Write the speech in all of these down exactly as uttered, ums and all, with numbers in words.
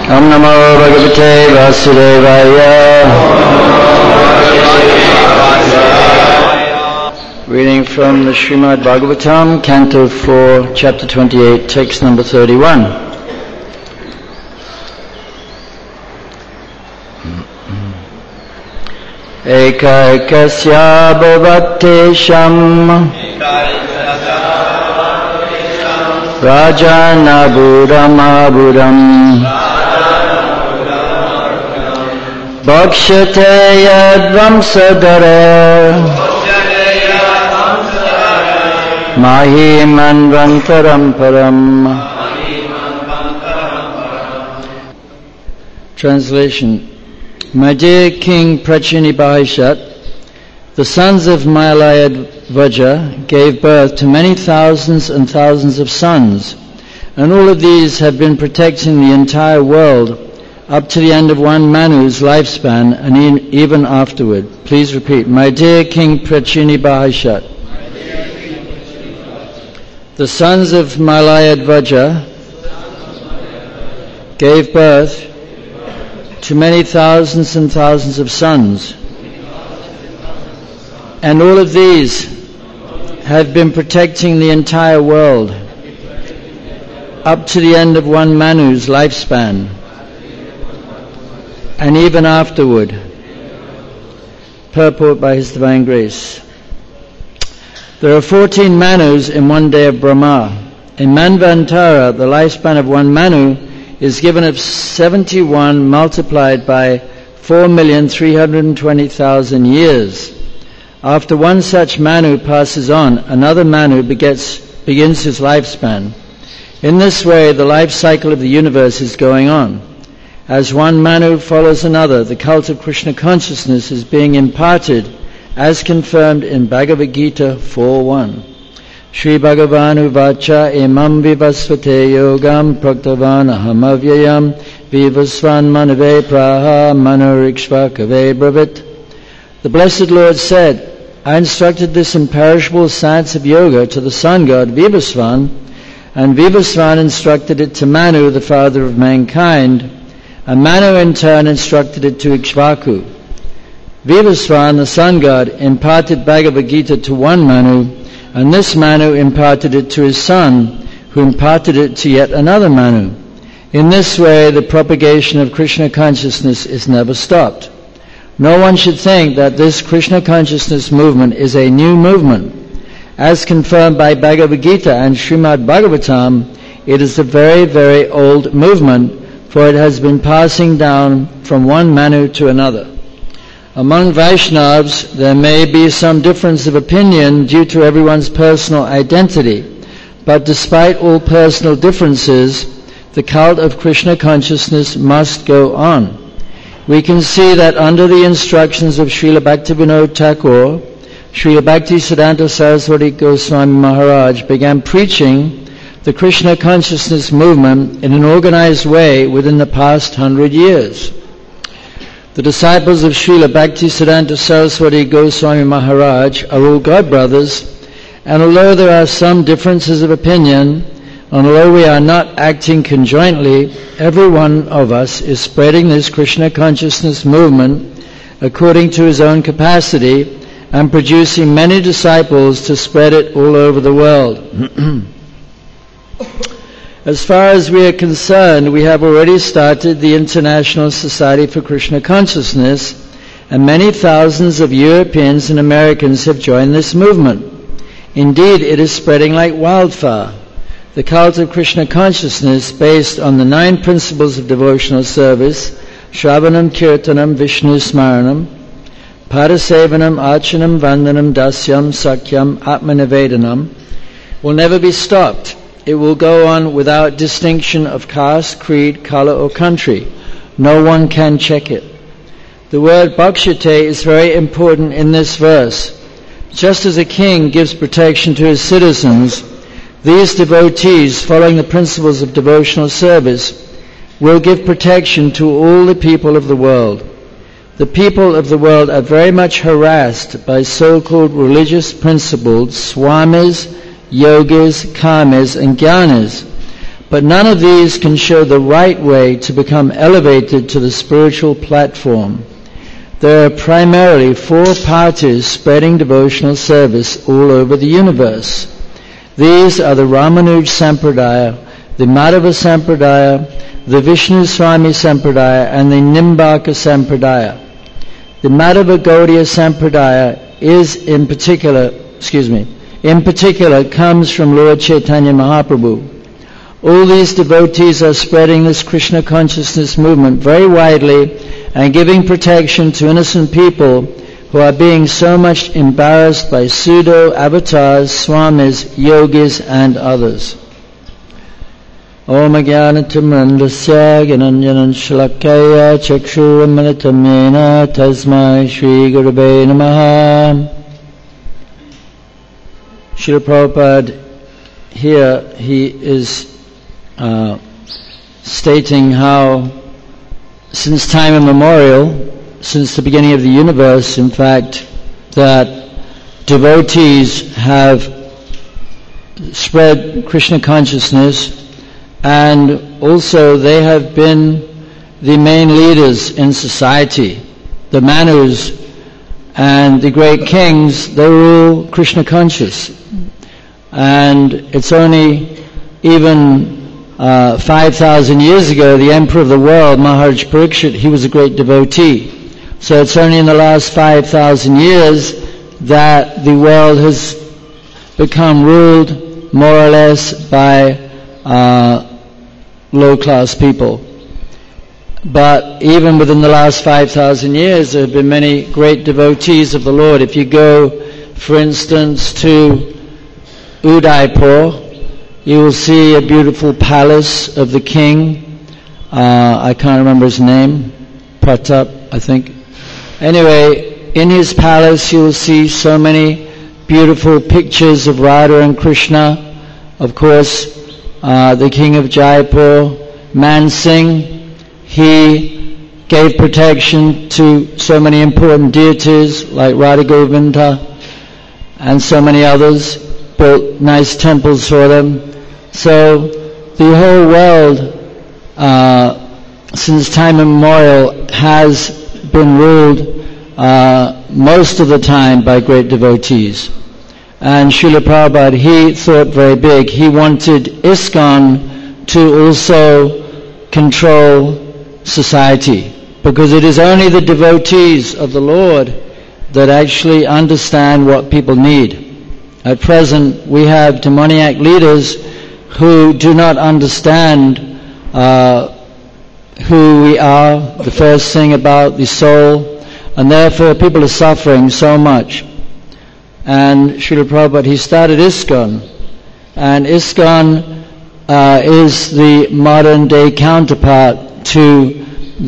Om Namo Bhagavate Vasudevaya. Reading from the Srimad Bhagavatam, Canto four, Chapter twenty-eight, Text number thirty-one. Ekaikasya bhavatesham Rajanaburam aburam Bhakshate yadvamsadare Mahimanvantaram param. Translation. My dear King Prachinibhaishat, the sons of Malayadvaja gave birth to many thousands and thousands of sons, and all of these have been protecting the entire world up to the end of one Manu's lifespan and even afterward. Please repeat. My dear King Prachinibhaishat, the sons of Malayadvaja gave birth to many thousands and thousands of sons, and all of these have been protecting the entire world up to the end of one Manu's lifespan and even afterward. Purport by His Divine Grace. There are fourteen Manus in one day of Brahma. In Manvantara, the lifespan of one Manu is given of seventy-one multiplied by four million three hundred twenty thousand years. After one such Manu passes on, another Manu begets, begins his lifespan. In this way, the life cycle of the universe is going on. As one Manu follows another, the cult of Krishna consciousness is being imparted, as confirmed in Bhagavad Gita four one. Shri Bhagavanu Vacha Imam Vivasvate Yogam Praktavan Aham Avyayam Vivasvan Manave Praha Manurikshvakave Bravit. The Blessed Lord said, I instructed this imperishable science of yoga to the sun god Vivasvan, and Vivasvan instructed it to Manu, the father of mankind, and Manu in turn instructed it to Ikshvaku. Vivasvan, the sun god, imparted Bhagavad Gita to one Manu, and this Manu imparted it to his son, who imparted it to yet another Manu. In this way, the propagation of Krishna consciousness is never stopped. No one should think that this Krishna consciousness movement is a new movement. As confirmed by Bhagavad Gita and Srimad Bhagavatam, it is a very, very old movement, for it has been passing down from one Manu to another. Among Vaishnavas, there may be some difference of opinion due to everyone's personal identity, but despite all personal differences, the cult of Krishna consciousness must go on. We can see that under the instructions of Srila Bhaktivinoda Thakur, Srila Bhaktisiddhanta Saraswati Goswami Maharaj began preaching the Krishna consciousness movement in an organized way within the past hundred years. The disciples of Srila Bhaktisiddhanta Saraswati Goswami Maharaj are all godbrothers, and although there are some differences of opinion, and although we are not acting conjointly, every one of us is spreading this Krishna consciousness movement according to his own capacity and producing many disciples to spread it all over the world. As far as we are concerned, we have already started the International Society for Krishna Consciousness, and many thousands of Europeans and Americans have joined this movement. Indeed, it is spreading like wildfire. The cult of Krishna consciousness, based on the nine principles of devotional service, Shravanam, Kirtanam, Vishnu Smaranam, Padasevanam, Archanam, Vandanam, Dasyam, Sakyam, Atmanivedanam, will never be stopped. It will go on without distinction of caste, creed, color, or country. No one can check it. The word bhakshate is very important in this verse. Just as a king gives protection to his citizens, these devotees, following the principles of devotional service, will give protection to all the people of the world. The people of the world are very much harassed by so-called religious principled swamis, yogis, karmis, and jnanis. But none of these can show the right way to become elevated to the spiritual platform. There are primarily four parties spreading devotional service all over the universe. These are the Ramanuja Sampradaya, the Madhava Sampradaya, the Vishnu Swami Sampradaya, and the Nimbaka Sampradaya. The Madhava Gaudiya Sampradaya is in particular, excuse me, in particular comes from Lord Chaitanya Mahaprabhu. All these devotees are spreading this Krishna consciousness movement very widely and giving protection to innocent people who are being so much embarrassed by pseudo-avatars, swamis, yogis, and others. Om Ajnanatimrandasya Gyananjanan Shalakaya Chakshurumalitam Yena Tasmai Shri Gurave Namaha. Srila Prabhupada, here he is uh, stating how since time immemorial, since the beginning of the universe, in fact, that devotees have spread Krishna consciousness, and also they have been the main leaders in society. The Manus and the great kings, they were all Krishna conscious. And it's only even uh, five thousand years ago, the emperor of the world, Maharaj Parikshit, he was a great devotee. So it's only in the last five thousand years that the world has become ruled more or less by uh, low-class people. But even within the last five thousand years, there have been many great devotees of the Lord. If you go, for instance, to Udaipur, you will see a beautiful palace of the king. Uh, I can't remember his name. Pratap, I think. Anyway, in his palace you will see so many beautiful pictures of Radha and Krishna. Of course, uh, the king of Jaipur, Man Singh, he gave protection to so many important deities like Radha Govinda and so many others, built nice temples for them. So the whole world, uh, since time immemorial, has been ruled uh, most of the time by great devotees. And Srila Prabhupada, he thought very big. He wanted ISKCON to also control society, because it is only the devotees of the Lord that actually understand what people need. At present, we have demoniac leaders who do not understand uh, who we are, the first thing about the soul, and therefore people are suffering so much. And Srila Prabhupada, he started ISKCON, and ISKCON uh, is the modern day counterpart to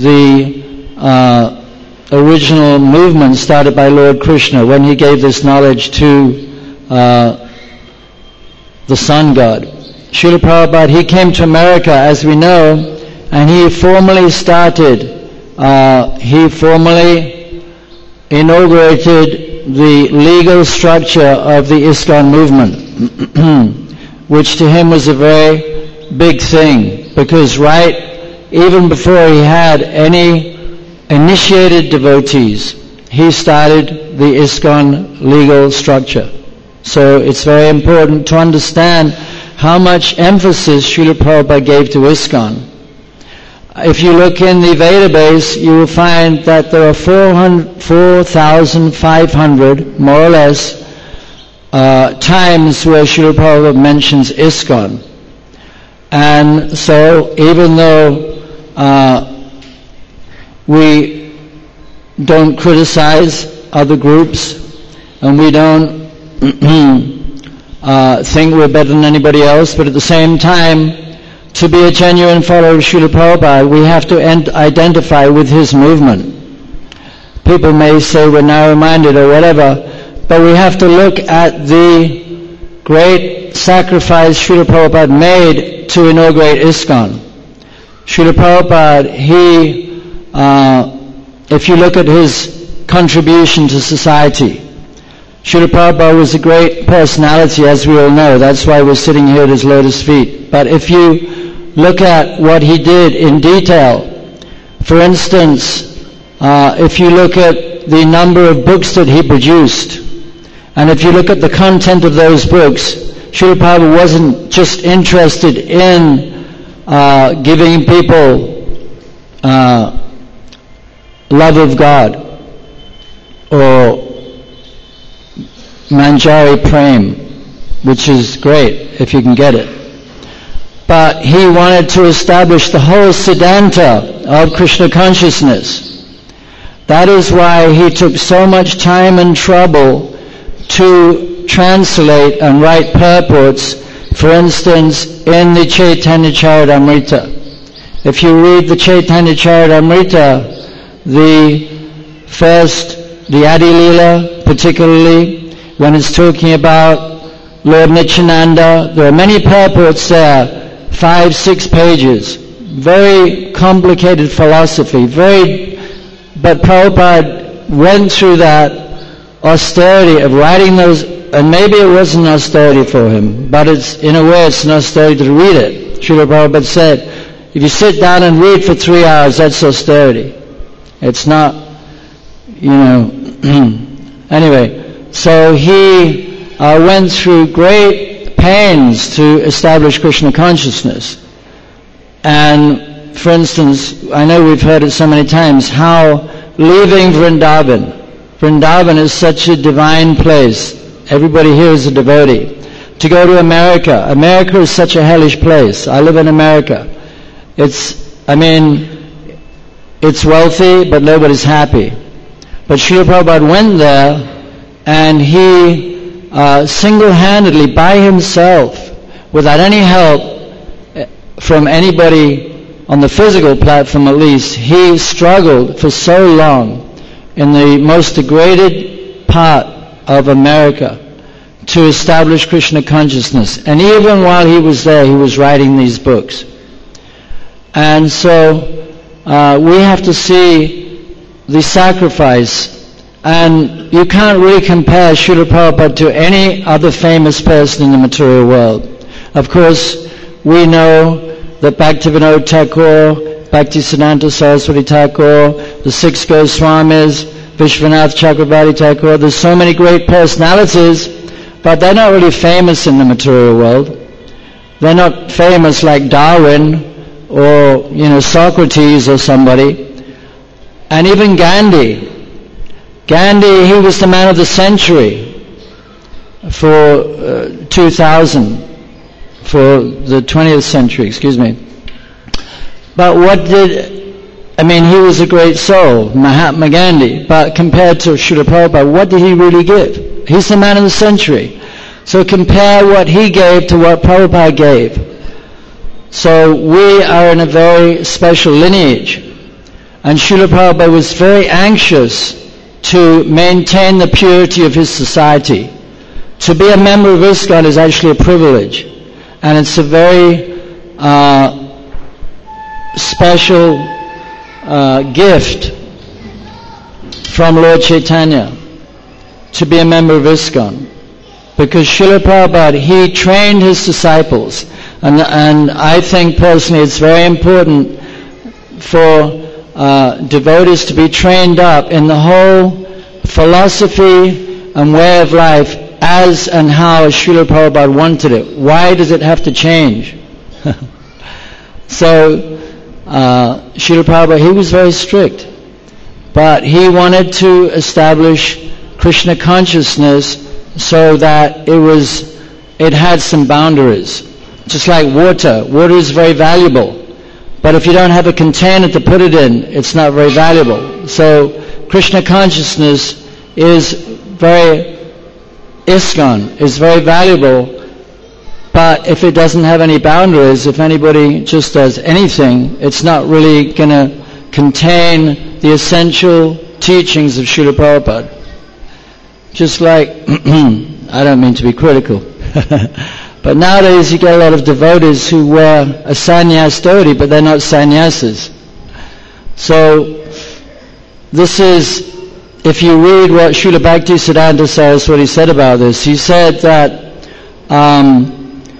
the uh, original movement started by Lord Krishna when he gave this knowledge to uh, the sun god. Srila Prabhupada, he came to America, as we know, and he formally started, uh, he formally inaugurated the legal structure of the ISKCON movement, which to him was a very big thing, because right, even before he had any initiated devotees, he started the ISKCON legal structure. So it's very important to understand how much emphasis Srila Prabhupada gave to ISKCON. If you look in the Vedabase, you will find that there are four thousand five hundred, more or less, uh, times where Srila Prabhupada mentions ISKCON. And so, even though uh, we don't criticize other groups, and we don't uh, think we're better than anybody else, but at the same time, to be a genuine follower of Srila Prabhupada, we have to ent- identify with his movement. People may say we're narrow-minded or whatever, but we have to look at the great sacrifice Srila Prabhupada made to inaugurate ISKCON. Srila Prabhupada, he, uh, if you look at his contribution to society, Srila Prabhupada was a great personality, as we all know. That's why we're sitting here at his lotus feet. But if you look at what he did in detail. For instance, uh, if you look at the number of books that he produced, and if you look at the content of those books, Srila Prabhupada wasn't just interested in uh, giving people uh, love of God or Manjari Prem, which is great if you can get it. But he wanted to establish the whole Siddhanta of Krishna consciousness. That is why he took so much time and trouble to translate and write purports, for instance, in the Chaitanya Charitamrita. If you read the Chaitanya Charitamrita, the first, the Adi Leela particularly, when it's talking about Lord Nityananda, there are many purports there, five, six pages, very complicated philosophy, very, but Prabhupada went through that austerity of writing those, and maybe it wasn't austerity for him, but it's, in a way, it's an austerity to read it. Srila Prabhupada said, if you sit down and read for three hours, that's austerity. It's not, you know, anyway, so he uh, went through great pains to establish Krishna consciousness. And, for instance, I know we've heard it so many times, how leaving Vrindavan, Vrindavan is such a divine place. Everybody here is a devotee. To go to America, America is such a hellish place. I live in America. It's, I mean, it's wealthy, but nobody's happy. But Srila Prabhupada went there, and he uh, single-handedly, by himself, without any help from anybody on the physical platform at least, he struggled for so long in the most degraded part of America to establish Krishna consciousness. And even while he was there, he was writing these books. And so uh, we have to see the sacrifice. And you can't really compare Srila Prabhupada to any other famous person in the material world. Of course, we know that Bhaktivinoda Thakur, Bhaktisiddhanta Saraswati Thakur, the six Goswamis, Vishwanath Chakravarti Thakur, there's so many great personalities, but they're not really famous in the material world. They're not famous like Darwin or, you know, Socrates or somebody. And even Gandhi. Gandhi, he was the man of the century for uh, two thousand, for the twentieth century, excuse me. But what did, I mean, he was a great soul, Mahatma Gandhi, but compared to Srila Prabhupada, what did he really give? He's the man of the century. So compare what he gave to what Prabhupada gave. So we are in a very special lineage. And Srila Prabhupada was very anxious to maintain the purity of his society. To be a member of ISKCON is actually a privilege. And it's a very uh, special uh, gift from Lord Chaitanya to be a member of ISKCON. Because Srila Prabhupada, he trained his disciples. And, and I think personally it's very important for uh, devotees to be trained up in the whole philosophy and way of life as and how Srila Prabhupada wanted it. Why does it have to change? So, uh, Srila Prabhupada, he was very strict. But he wanted to establish Krishna consciousness so that it was, it had some boundaries. Just like water. Water is very valuable. But if you don't have a container to put it in, it's not very valuable. So Krishna consciousness is very, ISKCON is very valuable, but if it doesn't have any boundaries, if anybody just does anything, it's not really going to contain the essential teachings of Srila Prabhupada. Just like, I don't mean to be critical, but nowadays you get a lot of devotees who wear a sannyas dhoti, but they're not sannyasis. So this is, if you read what Srila Bhaktisiddhanta Saraswati said about this, he said that um,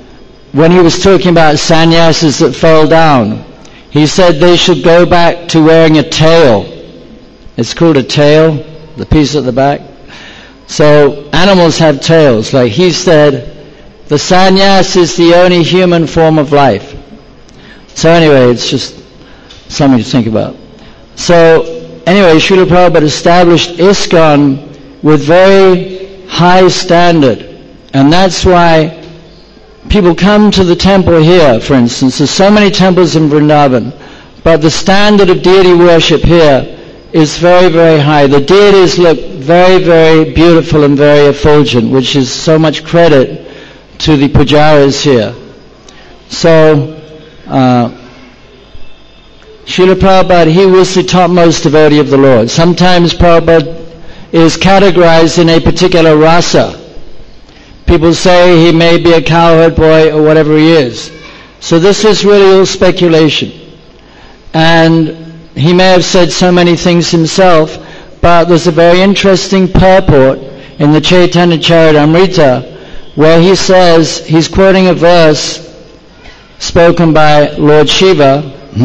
when he was talking about sannyasis that fell down, he said they should go back to wearing a tail. It's called a tail, the piece at the back. So animals have tails. Like he said, the sannyas is the only human form of life. So anyway, it's just something to think about. So anyway, Srila Prabhupada established ISKCON with very high standard. And that's why people come to the temple here, for instance. There's so many temples in Vrindavan, but the standard of deity worship here is very, very high. The deities look very, very beautiful and very effulgent, which is so much credit to the pujaris here. So, uh, Srila Prabhupada, he was the topmost devotee of the Lord. Sometimes Prabhupada is categorized in a particular rasa. People say he may be a cowherd boy or whatever he is. So this is really all speculation. And he may have said so many things himself, but there's a very interesting purport in the Chaitanya Charitamrita where he says, he's quoting a verse spoken by Lord Shiva,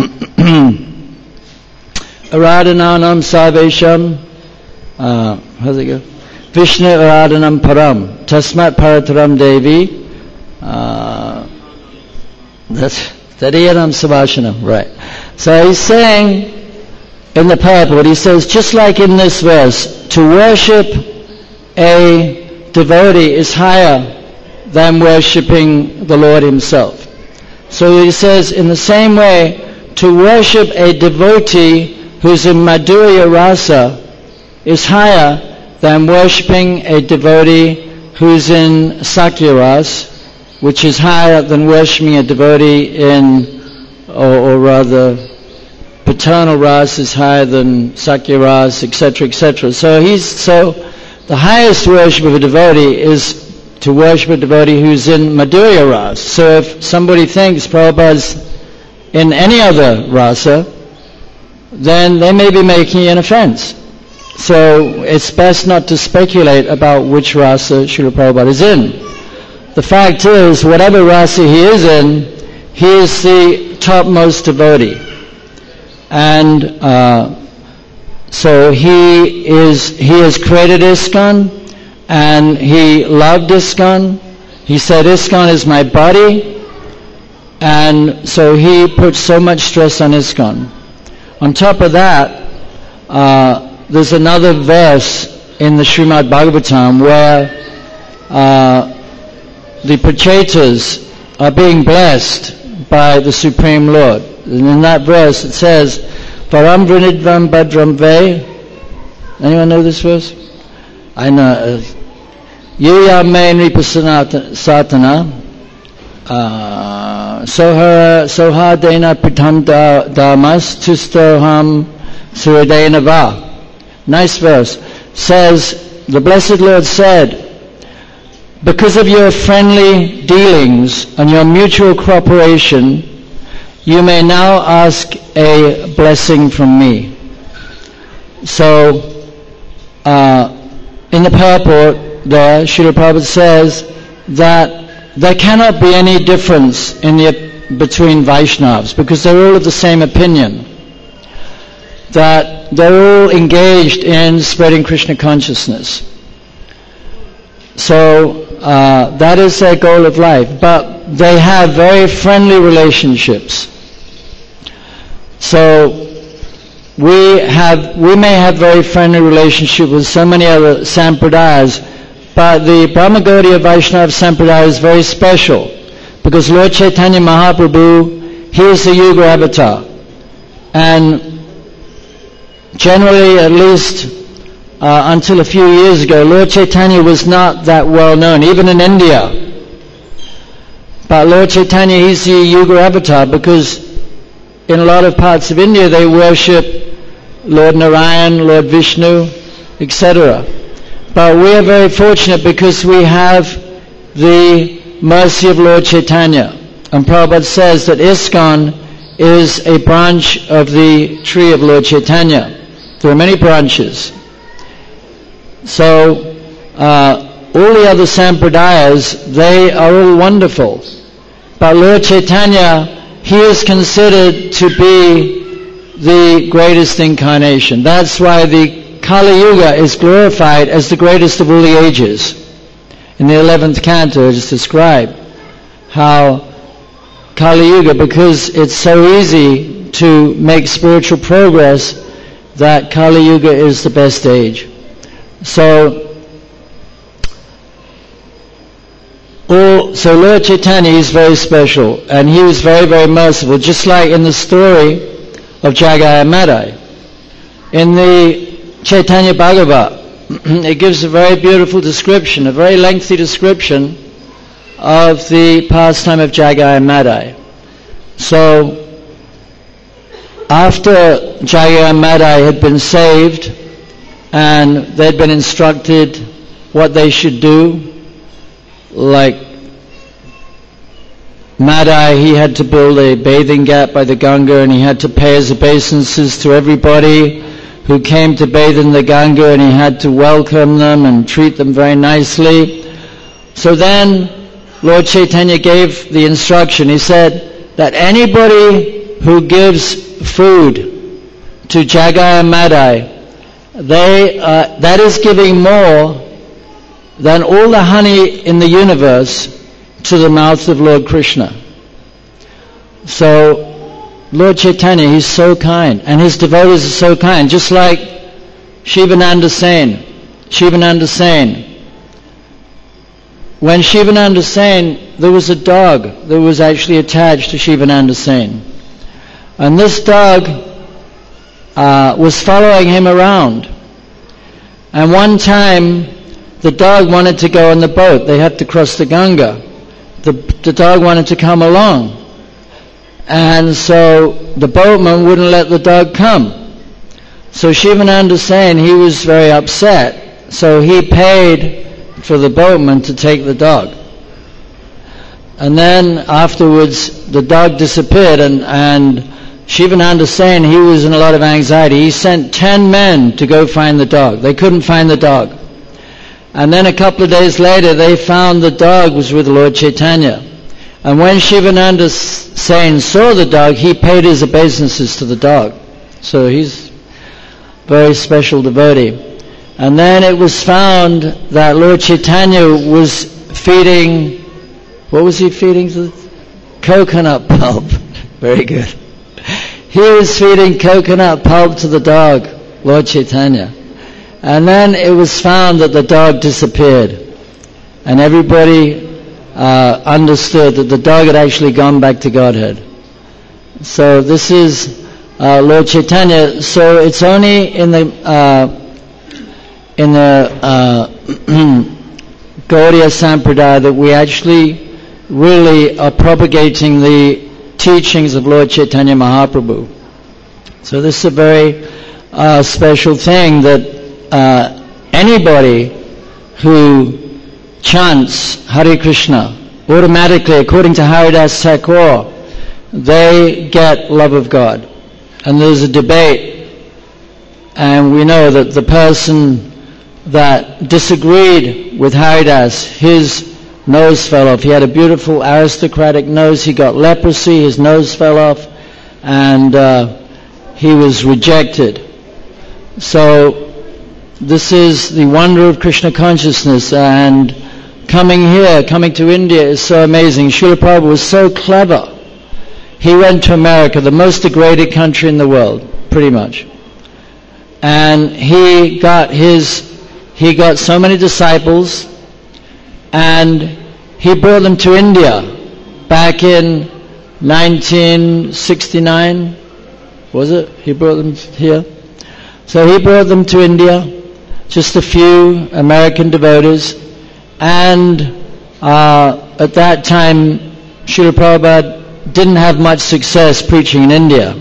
Aradhananam Sarvesham, uh, how's it go? Vishnu Aradhanam Param, Tasmat Parataram Devi, uh, that's Tadiyanam Savashanam, right. So he's saying, in the purport, he says, just like in this verse, to worship a devotee is higher than worshipping the Lord himself. So he says, in the same way, to worship a devotee who's in Madhurya Rasa is higher than worshipping a devotee who's in Sakya Rasa, which is higher than worshipping a devotee in, or, or rather, paternal rasa is higher than Sakya rasa, et cetera, et cetera. So he's so the highest worship of a devotee is to worship a devotee who's in Madhurya rasa. So if somebody thinks Prabhupada's in any other rasa, then they may be making an offense. So it's best not to speculate about which rasa Srila Prabhupada is in. The fact is, whatever rasa he is in, he is the topmost devotee. And uh, so he is he has created ISKCON, and he loved ISKCON. He said, ISKCON is my body, and so he put so much stress on ISKCON. On top of that, uh, there's another verse in the Srimad Bhagavatam where uh, the Prachetas are being blessed by the Supreme Lord. And in that verse it says, Param Vrinidvam Bhadram Ve. Anyone know this verse? I know. Yuya Me Nripasatana Soha Dena Pitam Damas Tustoham Suradena Va. Nice verse. Says, the Blessed Lord said, because of your friendly dealings and your mutual cooperation, you may now ask a blessing from me. So, uh, in the purport there, Srila Prabhupada says that there cannot be any difference in the, between Vaishnavas, because they're all of the same opinion, that they're all engaged in spreading Krishna consciousness. So, uh, that is their goal of life, but they have very friendly relationships. So we have, we may have very friendly relationship with so many other sampradayas, but the Brahma Gaudiya Vaishnava Sampradaya is very special, because Lord Chaitanya Mahaprabhu, he is the Yuga avatar, and generally, at least uh, until a few years ago, Lord Chaitanya was not that well known, even in India. But Lord Chaitanya, he's the Yuga avatar, because in a lot of parts of India they worship Lord Narayan, Lord Vishnu, et cetera. But we are very fortunate because we have the mercy of Lord Chaitanya. And Prabhupada says that ISKCON is a branch of the tree of Lord Chaitanya. There are many branches. So, uh, all the other sampradayas, they are all wonderful. But Lord Chaitanya, he is considered to be the greatest incarnation. That's why the Kali Yuga is glorified as the greatest of all the ages. In the eleventh canto it is described how Kali Yuga, because it's so easy to make spiritual progress, that Kali Yuga is the best age. So, all, so Lord Chaitanya is very special, and he was very, very merciful, just like in the story of Jagaya Madai. In the Chaitanya Bhagavat, it gives a very beautiful description, a very lengthy description of the pastime of Jagaya Madai. So, after Jagaya Madai had been saved and they'd been instructed what they should do, like Madai, he had to build a bathing ghat by the Ganga, and he had to pay his obeisances to everybody who came to bathe in the Ganga, and he had to welcome them and treat them very nicely. So then Lord Chaitanya gave the instruction. He said that anybody who gives food to Jagaya Madai, they, uh, that is giving more than all the honey in the universe to the mouth of Lord Krishna. So Lord Chaitanya, he's so kind, and his devotees are so kind, just like Shivananda Sen. Shivananda Sen. When Shivananda Sen, there was a dog that was actually attached to Shivananda Sen. And this dog uh, was following him around. And one time, the dog wanted to go on the boat. They had to cross the Ganga. The, the dog wanted to come along. And so the boatman wouldn't let the dog come. So Shivananda Sen, he was very upset. So he paid for the boatman to take the dog. And then afterwards, the dog disappeared, and, and Shivananda Sen, he was in a lot of anxiety. He sent ten men to go find the dog. They couldn't find the dog. And then a couple of days later, they found the dog was with Lord Chaitanya. And when Shivananda Sen saw the dog, he paid his obeisances to the dog. So he's a very special devotee. And then it was found that Lord Chaitanya was feeding, what was he feeding? Coconut pulp. Very good. He was feeding coconut pulp to the dog, Lord Chaitanya. And then it was found that the dog disappeared. And everybody uh, understood that the dog had actually gone back to Godhead. So this is uh, Lord Chaitanya. So it's only in the uh, in the uh, Gaudiya Sampradaya that we actually really are propagating the teachings of Lord Chaitanya Mahaprabhu. So this is a very uh, special thing that Uh, anybody who chants Hare Krishna, automatically, according to Haridas Thakur, they get love of God. And there's a debate, and we know that the person that disagreed with Haridas, his nose fell off. He had a beautiful aristocratic nose. He got leprosy, his nose fell off, and uh, he was rejected. So this is the wonder of Krishna consciousness, and coming here, coming to India is so amazing. Srila Prabhupada was so clever. He went to America, the most degraded country in the world, pretty much. And he got his, he got so many disciples, and he brought them to India back in nineteen sixty-nine, was it? He brought them here. So he brought them to India, just a few American devotees, and uh, at that time Srila Prabhupada didn't have much success preaching in India.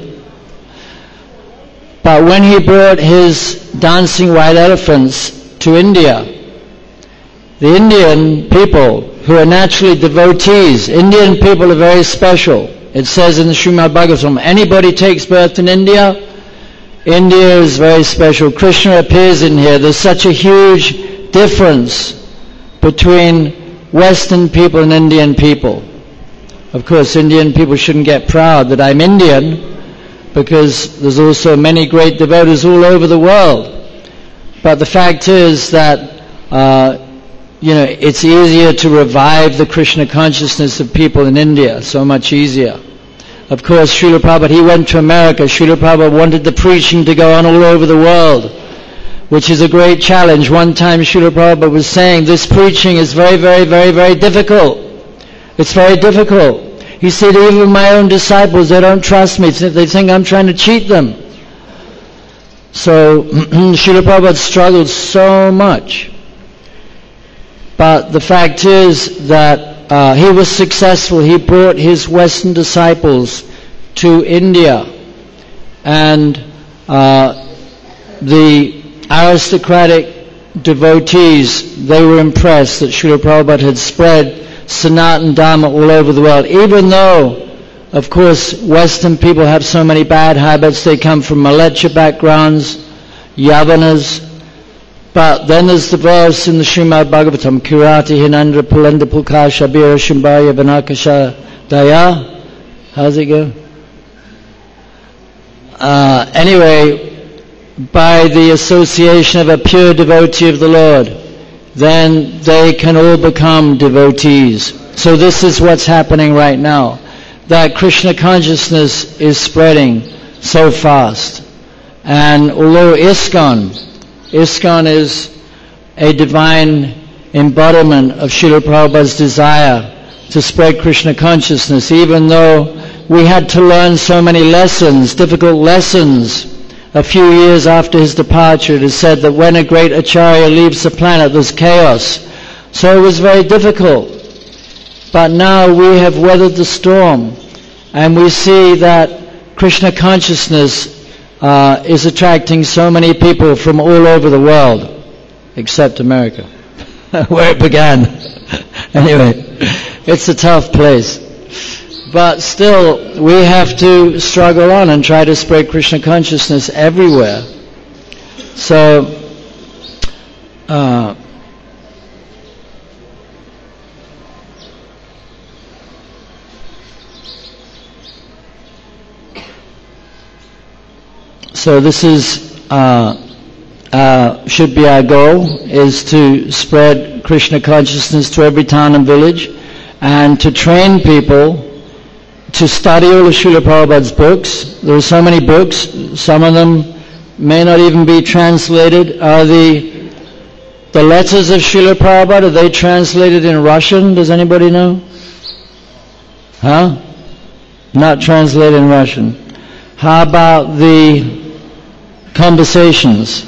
But when he brought his dancing white elephants to India, the Indian people, who are naturally devotees, Indian people are very special. It says in the Srimad Bhagavatam, anybody takes birth in India, India is very special. Krishna appears in here. There's such a huge difference between Western people and Indian people. Of course, Indian people shouldn't get proud that I'm Indian, because there's also many great devotees all over the world. But the fact is that, uh, you know, it's easier to revive the Krishna consciousness of people in India, so much easier. Of course, Srila Prabhupada, he went to America. Srila Prabhupada wanted the preaching to go on all over the world, which is a great challenge. One time Srila Prabhupada was saying, this preaching is very, very, very, very difficult. It's very difficult. He said, even my own disciples, they don't trust me. They think I'm trying to cheat them. So Srila Prabhupada struggled so much. But the fact is that uh, he was successful. He brought his Western disciples to India. And uh, the aristocratic devotees, they were impressed that Srila Prabhupada had spread Sanatana Dharma all over the world. Even though, of course, Western people have so many bad habits. They come from Malecha backgrounds, Yavanas. But then there's the verse in the Srimad Bhagavatam, Kirati Hinandra Pulenda Pulka Shabira Shimbaya Vanakasha Daya. How's it go? Uh, anyway, by the association of a pure devotee of the Lord, then they can all become devotees. So this is what's happening right now. That Krishna consciousness is spreading so fast. And although ISKCON, ISKCON is a divine embodiment of Srila Prabhupada's desire to spread Krishna consciousness, even though we had to learn so many lessons, difficult lessons. A few years after his departure, it is said that when a great acharya leaves the planet, there's chaos. So it was very difficult. But now we have weathered the storm, and we see that Krishna consciousness uh, is attracting so many people from all over the world, except America, where it began. Anyway, it's a tough place. But still, we have to struggle on and try to spread Krishna consciousness everywhere. So, uh, so this is uh, uh, should be our goal, is to spread Krishna consciousness to every town and village, and to train people to study all of Srila Prabhupada's books. There are so many books, some of them may not even be translated. Are the the letters of Srila Prabhupada, are they translated in Russian? Does anybody know? Huh? Not translated in Russian. How about the conversations?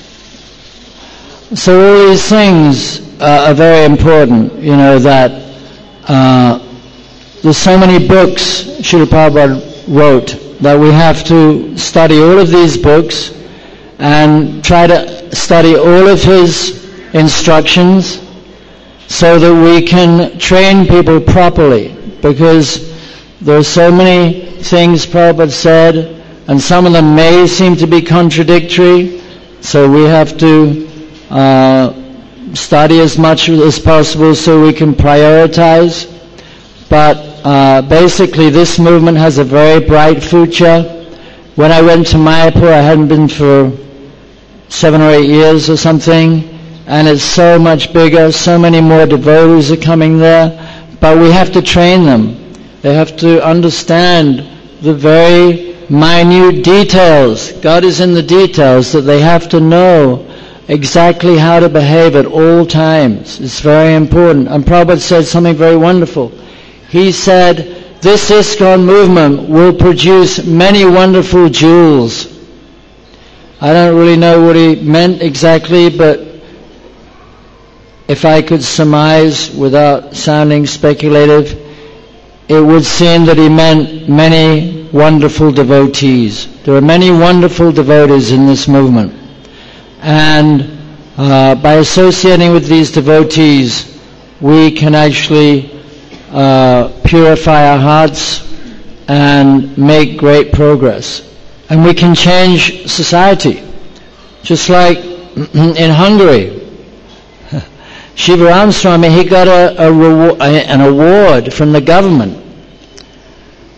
So all these things uh, are very important, you know, that uh, there's so many books Srila Prabhupada wrote that we have to study all of these books and try to study all of his instructions so that we can train people properly, because there are so many things Prabhupada said and some of them may seem to be contradictory, so we have to uh, study as much as possible so we can prioritize. But uh, basically this movement has a very bright future. When I went to Mayapur, I hadn't been for seven or eight years or something, and it's so much bigger, so many more devotees are coming there, but we have to train them. They have to understand the very minute details. God is in the details, that they have to know exactly how to behave at all times. It's very important. And Prabhupada said something very wonderful. He said, this ISKCON movement will produce many wonderful jewels. I don't really know what he meant exactly, but if I could surmise without sounding speculative, it would seem that he meant many wonderful devotees. There are many wonderful devotees in this movement. And uh, by associating with these devotees, we can actually uh, purify our hearts and make great progress. And we can change society. Just like in Hungary, Shivaram Swami, he got a, a reward, an award from the government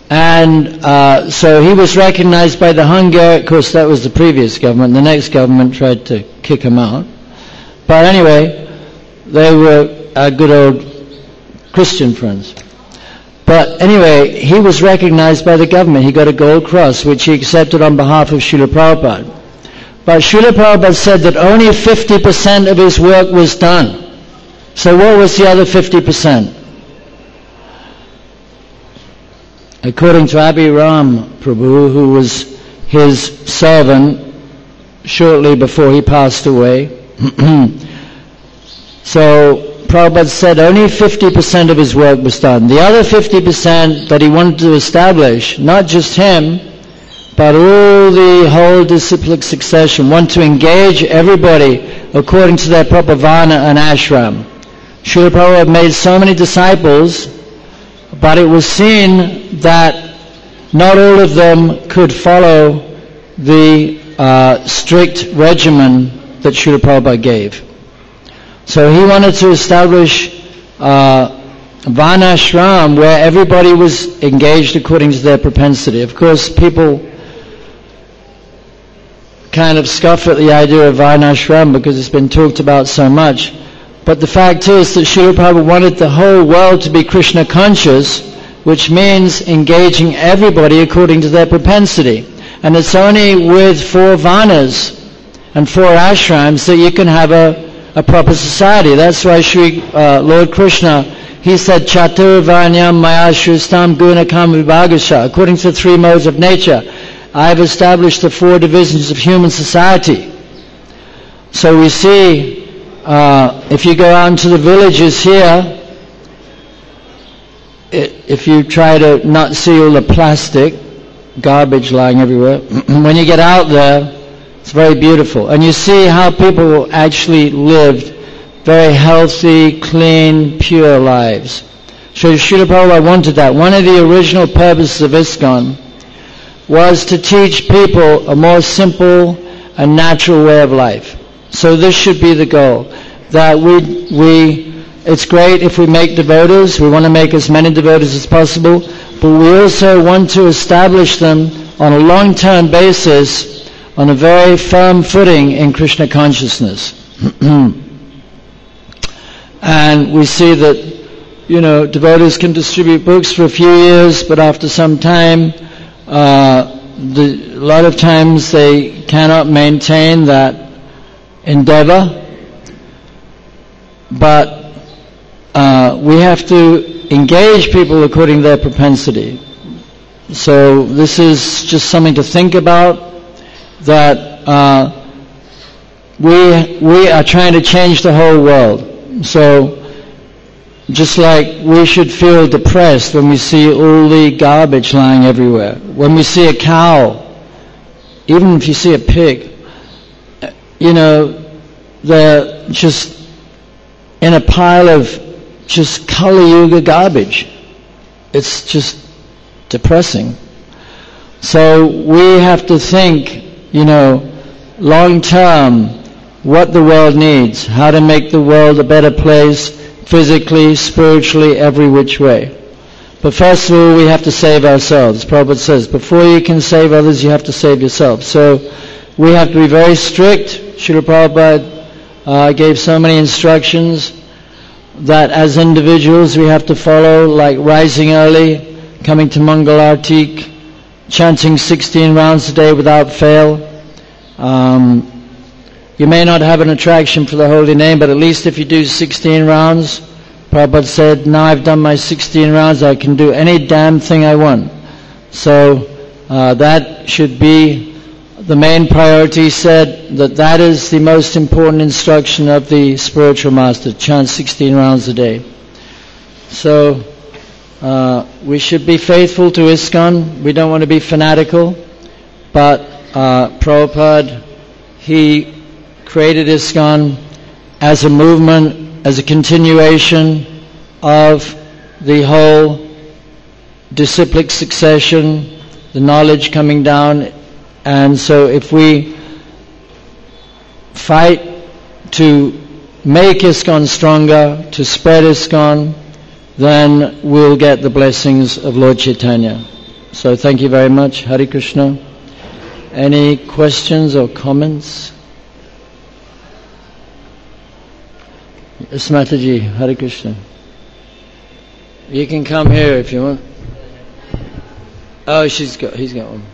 And uh, so he was recognized by the Hungary. Of course, that was the previous government. The next government tried to kick him out. But anyway, they were our good old Christian friends. But anyway, he was recognized by the government. He got a gold cross, which he accepted on behalf of Srila Prabhupada. But Srila Prabhupada said that only fifty percent of his work was done. So what was the other fifty percent? According to Abhiram Prabhu, who was his servant shortly before he passed away, so Prabhupada said only fifty percent of his work was done. The other fifty percent that he wanted to establish, not just him, but all the whole disciplic succession, want to engage everybody according to their proper varna and ashram. Srila Prabhupada made so many disciples, but it was seen that not all of them could follow the uh, strict regimen that Srila Prabhupada gave. So he wanted to establish uh, Varnashram where everybody was engaged according to their propensity. Of course, people kind of scoff at the idea of Varnashram because it's been talked about so much. But the fact is that Srila Prabhupada wanted the whole world to be Krishna conscious, which means engaging everybody according to their propensity. And it's only with four varnas and four ashrams that you can have a, a proper society. That's why Sri uh, Lord Krishna, he said, Chatur Varnyam Maya Shristam Gunakam Vibhagasha. According to the three modes of nature, I have established the four divisions of human society. So we see, uh, if you go out into the villages here, if you try to not see all the plastic garbage lying everywhere, when you get out there, it's very beautiful. And you see how people actually lived very healthy, clean, pure lives. So Srila Prabhupada wanted that. One of the original purposes of ISKCON was to teach people a more simple and natural way of life. So this should be the goal. That we, we, it's great if we make devotees, we want to make as many devotees as possible, but we also want to establish them on a long-term basis on a very firm footing in Krishna consciousness. And we see that, you know, devotees can distribute books for a few years, but after some time, uh, the, a lot of times they cannot maintain that endeavor. But uh, we have to engage people according to their propensity. So this is just something to think about, that uh, we we are trying to change the whole world. So just like we should feel depressed when we see all the garbage lying everywhere, when we see a cow, even if you see a pig, you know, they're just in a pile of just Kali Yuga garbage. It's just depressing. So we have to think, you know, long term, what the world needs, how to make the world a better place, physically, spiritually, every which way. But first of all, we have to save ourselves. Prabhupada says, before you can save others, you have to save yourself. So we have to be very strict. Srila Prabhupada uh, gave so many instructions that as individuals we have to follow, like rising early, coming to Mangal Artik, chanting sixteen rounds a day without fail. Um, you may not have an attraction for the holy name, but at least if you do sixteen rounds, Prabhupada said, now I've done my sixteen rounds, I can do any damn thing I want. So uh, that should be the main priority. He said that that is the most important instruction of the spiritual master, chant sixteen rounds a day. So uh, we should be faithful to ISKCON. We don't want to be fanatical, but uh, Prabhupada, he created ISKCON as a movement, as a continuation of the whole disciplic succession, the knowledge coming down. And so if we fight to make ISKCON stronger, to spread ISKCON, then we'll get the blessings of Lord Chaitanya. So thank you very much. Hare Krishna. Any questions or comments? Smataji, Hare Krishna. You can come here if you want. Oh, she's got, he's got one.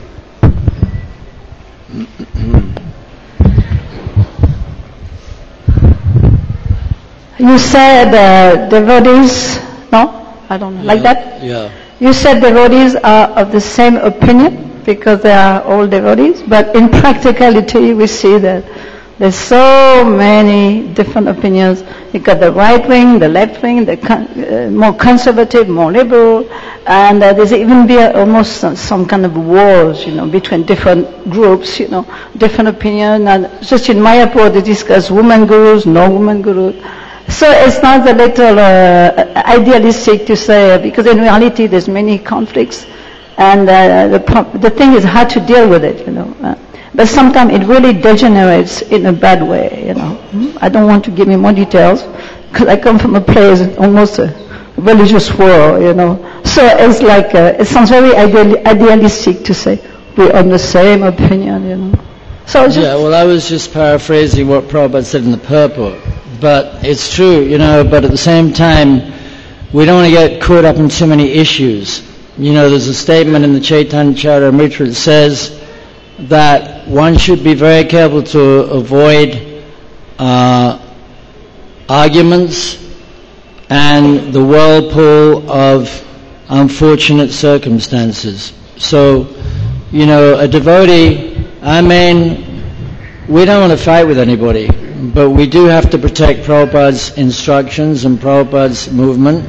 You said uh, devotees, no? I don't know, yeah, like that? Yeah. You said devotees are of the same opinion because they are all devotees, but in practicality we see that there's so many different opinions. You got the right wing, the left wing, the con- uh, more conservative, more liberal, and uh, there's even be a, almost some, some kind of wars, you know, between different groups, you know, different opinion. And just in Mayapur they discuss women gurus, no women gurus. So it's not a little uh, idealistic to say, because in reality there's many conflicts, and uh, the pro- the thing is how to deal with it, you know. Uh, but sometimes it really degenerates in a bad way, you know. I don't want to give you more details, because I come from a place almost a religious world, you know. So it's like, uh, it sounds very ideal- idealistic to say we're on the same opinion, you know. So just yeah, well I was just paraphrasing what Prabhupada said in the purport. But it's true, you know, but at the same time, we don't want to get caught up in too many issues. You know, there's a statement in the Chaitanya Charitamrita that says that one should be very careful to avoid uh, arguments and the whirlpool of unfortunate circumstances. So, you know, a devotee, I mean, we don't want to fight with anybody, but we do have to protect Prabhupada's instructions and Prabhupada's movement.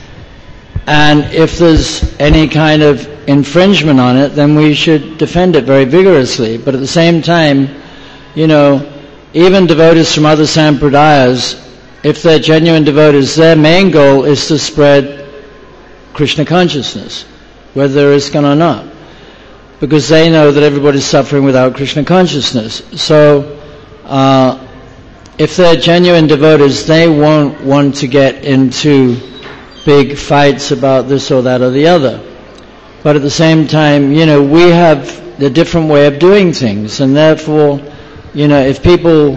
And if there's any kind of infringement on it, then we should defend it very vigorously. But at the same time, you know, even devotees from other sampradayas, if they're genuine devotees, their main goal is to spread Krishna consciousness, whether they're ISKCON or not, because they know that everybody's suffering without Krishna consciousness. So, uh, if they're genuine devotees, they won't want to get into big fights about this or that or the other. But at the same time, you know, we have a different way of doing things, and therefore, you know, if people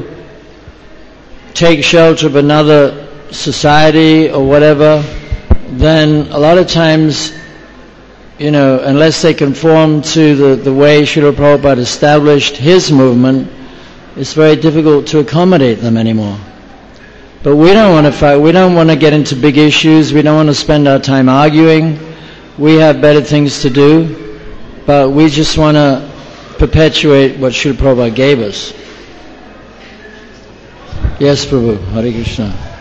take shelter of another society or whatever, then a lot of times, you know, unless they conform to the, the way Srila Prabhupada established his movement, it's very difficult to accommodate them anymore. But we don't want to fight, we don't want to get into big issues, we don't want to spend our time arguing. We have better things to do, but we just want to perpetuate what Srila Prabhupada gave us. Yes, Prabhu, Hare Krishna.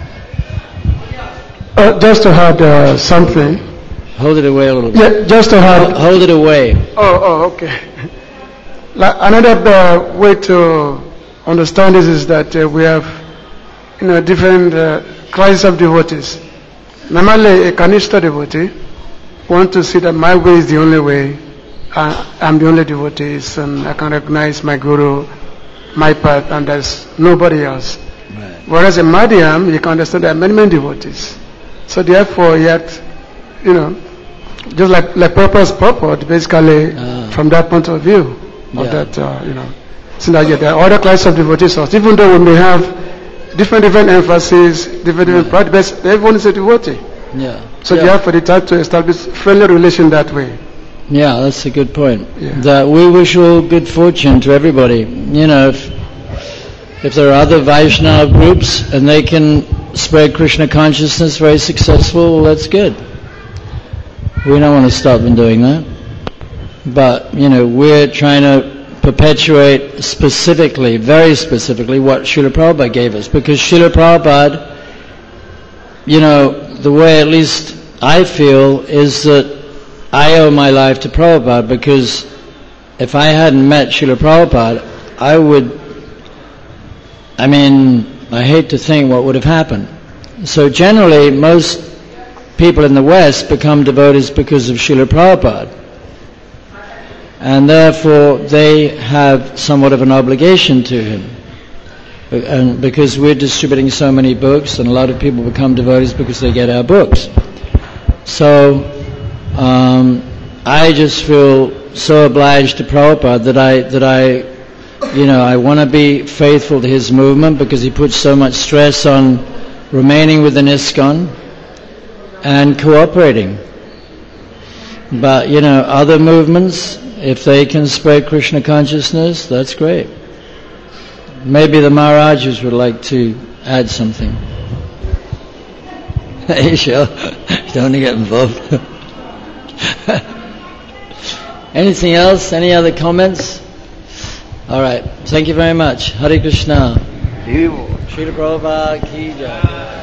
Uh, just to add uh, something. Hold it away a little bit. Yeah, just to add. Hold, hold it away. Oh, oh, okay. Like another uh, way to understand this is that uh, we have, you know, different uh, classes of devotees. Normally, a Kanishta devotee want to see that my way is the only way. Uh, I'm the only devotee, and I can recognize my guru, my path, and there's nobody else. Right. Whereas in Madhyam, you can understand there are many, many devotees. So therefore, yet, you know, just like like purpose, purport, basically, uh, from that point of view, of yeah. that, uh, you know, so that yeah, there are other classes of devotees. Also, even though we may have different different emphases, different different yeah. practices, everyone is a devotee. Yeah. So yeah. therefore, the time to establish friendly relation that way. Yeah, that's a good point. Yeah. That we wish all good fortune to everybody. You know, if if there are other Vaishnava groups and they can spread Krishna consciousness very successful, well, that's good. We don't want to stop them doing that. But, you know, we're trying to perpetuate specifically, very specifically, what Srila Prabhupada gave us. Because Srila Prabhupada, you know, the way at least I feel is that I owe my life to Prabhupada, because if I hadn't met Srila Prabhupada, I would, I mean, I hate to think what would have happened. So generally, most people in the West become devotees because of Srila Prabhupada. And therefore, they have somewhat of an obligation to him. And because we're distributing so many books, and a lot of people become devotees because they get our books. So, um, I just feel so obliged to Prabhupada that I, that I, you know, I want to be faithful to his movement because he puts so much stress on remaining within ISKCON and cooperating. But, you know, other movements, if they can spread Krishna consciousness, that's great. Maybe the Maharajas would like to add something. Hey, sure. You don't want to get involved. Anything else? Any other comments? All right. Thank you very much. Hare Krishna. Srila Prabhupada ki jai.